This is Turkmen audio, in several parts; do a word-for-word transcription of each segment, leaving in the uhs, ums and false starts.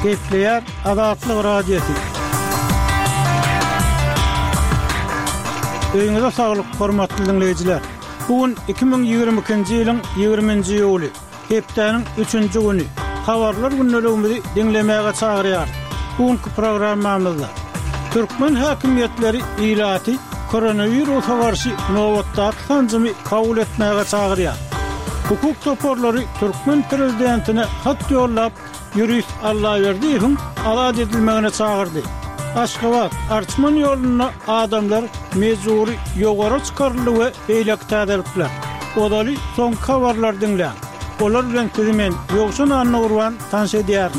Kepler Azatlyk Radiosu. Öňüňizde saglyk, hormatly dinleyijiler. Bugün iki bin ýygrimi ikinji ýylyň ýygrimiňji ýuly, hepdeniň üçünji güni. Habarlar günnelegimizi dinlemäge çagyrýar. Bugünkü programmamyzda Türkmen häkimetleri ilaty koronawirusa garşy nowatda tanzymy kabul etmäge çagyrýar. Hukuk toporlary Türkmen prezidentine hat ýollap, ýürüs Allahyberdiýewiň azad edilmegine çagyrdy. Aşgabat artman ýoluna adamlar mezuri ýogary çykarlygy we beýlek täderipler. Odaly soň habarlar dinlä. Olar bilen köýmen ýogşun anny tanış edýär.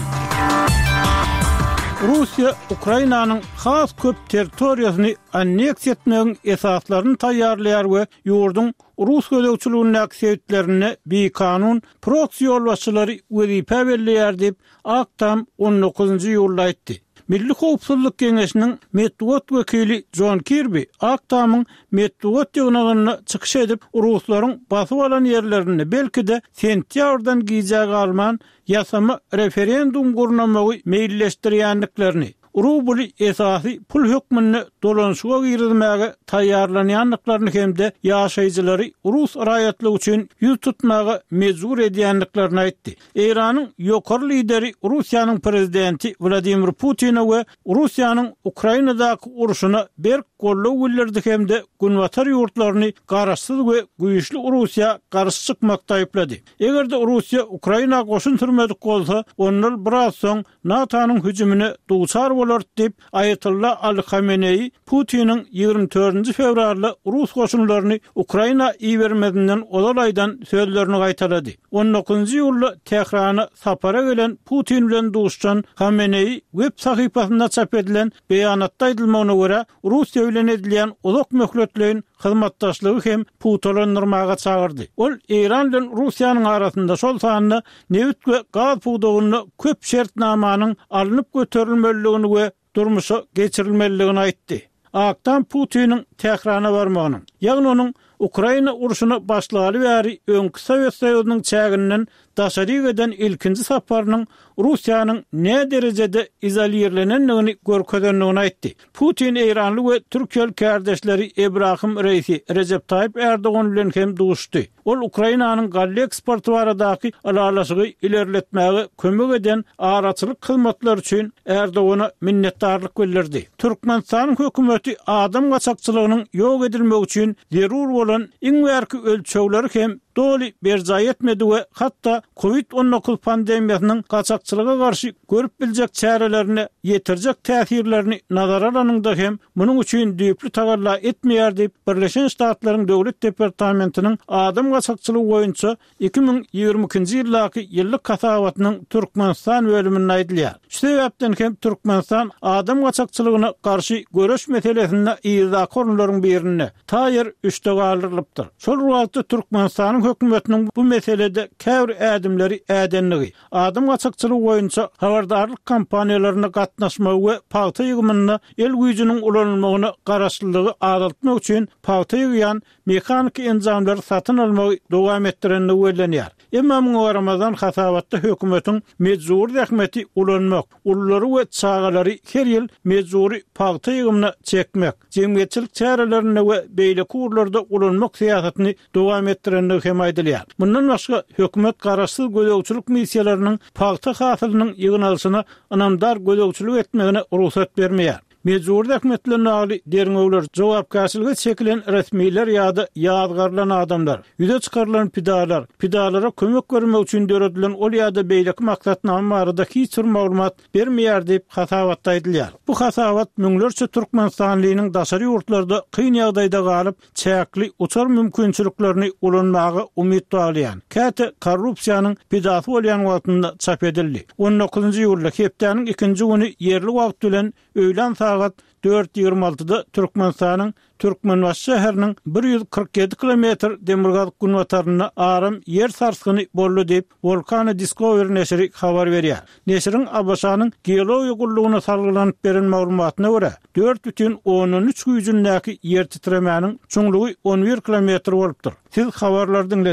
Russiýa Ukrainanyň has köp territoriýasyny anneksiýa etmegiň esaslaryny taýýarlaýar we ýurdun Rus gödöwçiligine aksiyetlerine bir kanun proksi ýolbaşçylary wezipe berýär diýip Aktam on dokuzunji ýylda aýtdy. Milli Howpsuzlyk Geňeşiniň Medwed wekili John Kirby Aktamyň Medwed ýygnagyny çykyş edip Ruslaryň basyp alan ýerlerini belki-de sentýabrdan giýjäge alman ýasama referendum gurnamagy meýilleşdirýänliklerini Rubly esasy pul hökmüni dolanşyga girmäge taýýarlanýanlyklaryny hemde ýaşaýjylary Rus raýatlygy üçin ýüz tutmagy mejbur edýänliklerini aýtdy. Iranyň ýokary lideri Russiýanyň prezidenti Vladimir Putin we Russiýanyň Ukrainadaky uruşyna berk gollaw bildirdi hemde günwatar ýurtlaryny garaşsyz we güýçli Russiýa garşy çykmakda aýplady. Egerde Russiýa Ukraina goşun türmedik bolsa, onlar biraz soň NATO'nyň hüjümine duçar bolar diýip Ayatollah Al-Khamenei Putiniň ýygrimi dördünji fevralda Rus goşunlaryny Ukraina iýermedinden olalaydan sözlerini gaýtarady. on dokuzunji ýylda Tehrana sapara gelen Putin bilen duşan Khamenei web sahypasynda çap edilen beýanatda aýdylmagyna görä Russiýa bilen edilýän uzak möhletlerin hyzmatdaşlygy hem putolandyrmaga çagyrdy. Ol Iran bilen Russiýanyň arasynda şol sanyny newit we gaz pudogyny köp şertnamanyň alınıp göterilmeligini we durmuşa geçirilmeligini aýtdy. Aktam Putiniň Tehrana barmagyny, ýagny onuň Ukraina uruşuna başlagy bäri öňkü Sowet Soýuzynyň çäginden daşary eden ilkinji saparynyň Russiýanyň ne derejede izolirlenenligini görkezdenligini aýtdy. Putin Eýranly we Türkiýe kardeşleri Ebrahim Reisi Recep Tayyip Erdogan bilen hem duşdy. Ol Ukrainanyň gally eksporty baradaky alalaşygy ilerletmäge kömek eden araçylyk hyzmatlar üçin Erdogana minnetdarlyk bildirdi. Türkmenistan hökümeti adam gaçakçylygynyň ýok edilmegi üçin zerur bolan iň wärki ölçegleri hem doli berjay etmedi we hatda covid on dokuz pandemiýasynyň gaçakçylyga garşy görüp biljek çärelerini ýetirjek täsirlerini nazara alanyňda hem munyň üçin düýpli tagalla etmeýär diýip Birleşen Ştatlaryň Döwlet Departamentiniň adam gaçakçylygy boýunça iki bin ýygrimi ikinji ýyldaky ýyllyk kasawatynyň Türkmenistan bölümine aýdylýar. Şu sebäpden hem Türkmenistan adam gaçakçylygyna garşy görüş meselesinde ýyza konularyň birine taýýar üçde galyrypdyr. Şol wagtda Türkmenistanyň hökümetiniň bu meselede käwr ädimleri ädenligi, adam gaçakçylygy boýunça habardarlyk kampaniýalaryna gatnaşmagy we paýta ýygymyny el güýjüniň ulanylmagyna garaşlylygy azaltmak üçin paýta ýygan mekanik enzamlar satyn almagy dowam etdirenligi bellenýär. Emma muňa Ramazan hasawatda hökümetiň mejbur rahmeti ulanmak, ullary we çagalary her ýyl mejburi paýta ýygymyna çekmek, jemgyýetçilik çärelerini we beýle kurlarda ulanmak siýasatyny dowam etdirenligi hem aýdylýar. Bundan başga hökümet garaşsyz gödöwçilik missiýalarynyň paýta hasylynyň ýygnalysyna anamdar gödöwçilik etmegine ruhsat bermeýär. Mejbur häkimetlerine aly derňewler jogapkarçylygy çekilen resmiler ýa-da ýadgarlan adamlar, ýüze çykarylan pidalar, pidalara kömek bermek üçin döredilen ol ýa-da beýleki maksatnama barada hiç bir maglumat bermeýär diýip hasawatda aýdylýar. Bu hasawat müňlerçe Türkmenistanlynyň daşary ýurtlarda kyn ýagdaýda galyp çäkli uçar mümkinçiliklerini ulanmagy umyt baglaýan. Käte korrupsiýanyň pidasy bolýan wagtynda çap edildi. on dokuzunji ýylda hepdeniň ikinji güni yerli wagt bilen öýlen saat dört ýygrimi altyda Türkmenistanyň Türkmenbaş şäheriniň bir ýüz kırk ýedi kilometr demirgaz günwataryna aram yer sarsgyny boldy diýip Volcano Discovery neşri habar berýär. Neşriň Abaşanyň geologiýa gullugyna salgylanyp beren maglumatyna görä dört бүтүн on üç güýjündäki yer titremäniň çuňlugy on bir kilometr bolupdyr. Siz habarlardan